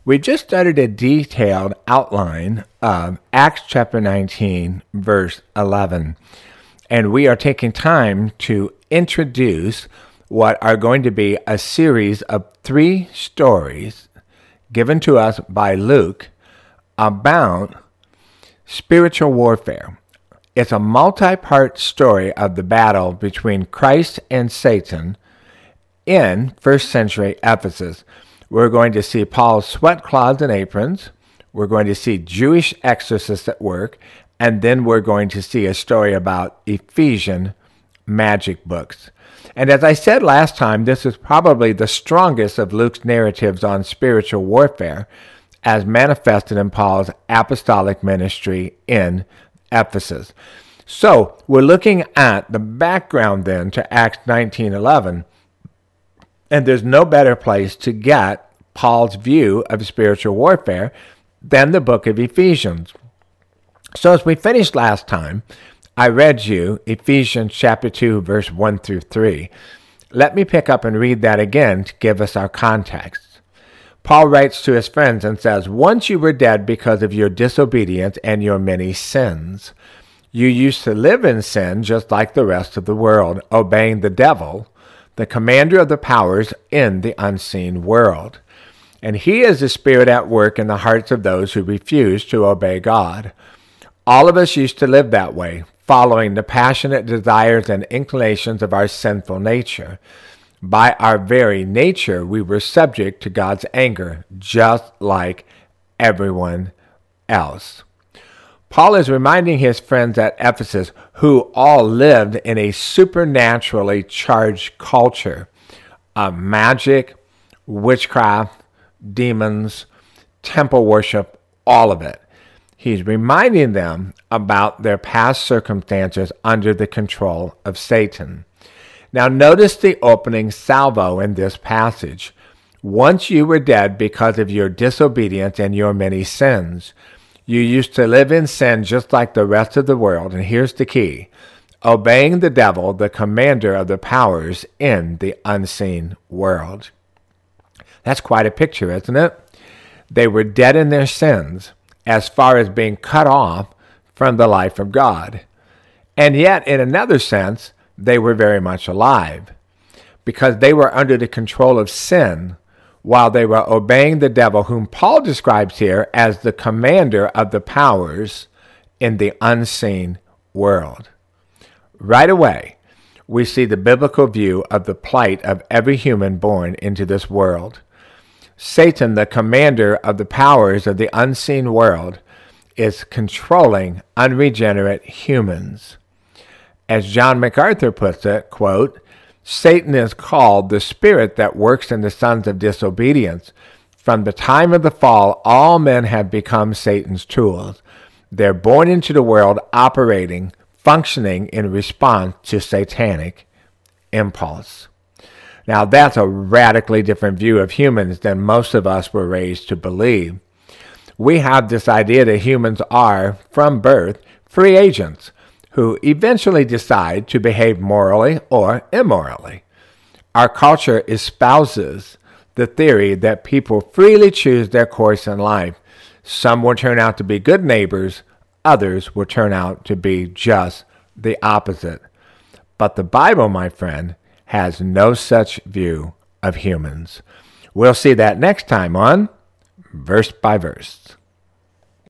We just started a detailed outline of Acts chapter 19, verse 11. And we are taking time to introduce what are going to be a series of 3 stories given to us by Luke about spiritual warfare. It's a multi-part story of the battle between Christ and Satan in first century Ephesus. We're going to see Paul's sweat cloths and aprons. We're going to see Jewish exorcists at work. And then we're going to see a story about Ephesian magic books. And as I said last time, this is probably the strongest of Luke's narratives on spiritual warfare as manifested in Paul's apostolic ministry in Ephesus. So we're looking at the background then to Acts 19:11. And there's no better place to get Paul's view of spiritual warfare than the book of Ephesians. So as we finished last time, I read you Ephesians chapter 2, verse 1 through 3. Let me pick up and read that again to give us our context. Paul writes to his friends and says, "Once you were dead because of your disobedience and your many sins. You used to live in sin just like the rest of the world, obeying the devil, the commander of the powers in the unseen world. And he is the spirit at work in the hearts of those who refuse to obey God. All of us used to live that way, following the passionate desires and inclinations of our sinful nature. By our very nature, we were subject to God's anger, just like everyone else." Paul is reminding his friends at Ephesus, who all lived in a supernaturally charged culture of magic, witchcraft, demons, temple worship, all of it. He's reminding them about their past circumstances under the control of Satan. Now notice the opening salvo in this passage. "Once you were dead because of your disobedience and your many sins. You used to live in sin just like the rest of the world," and here's the key, "obeying the devil, the commander of the powers in the unseen world." That's quite a picture, isn't it? They were dead in their sins as far as being cut off from the life of God. And yet, in another sense, they were very much alive because they were under the control of sin while they were obeying the devil, whom Paul describes here as the commander of the powers in the unseen world. Right away, we see the biblical view of the plight of every human born into this world. Satan, the commander of the powers of the unseen world, is controlling unregenerate humans. As John MacArthur puts it, quote, "Satan is called the spirit that works in the sons of disobedience. From the time of the fall, all men have become Satan's tools. They're born into the world operating, functioning in response to satanic impulse." Now that's a radically different view of humans than most of us were raised to believe. We have this idea that humans are, from birth, free agents who eventually decide to behave morally or immorally. Our culture espouses the theory that people freely choose their course in life. Some will turn out to be good neighbors, others will turn out to be just the opposite. But the Bible, my friend, has no such view of humans. We'll see that next time on Verse by Verse.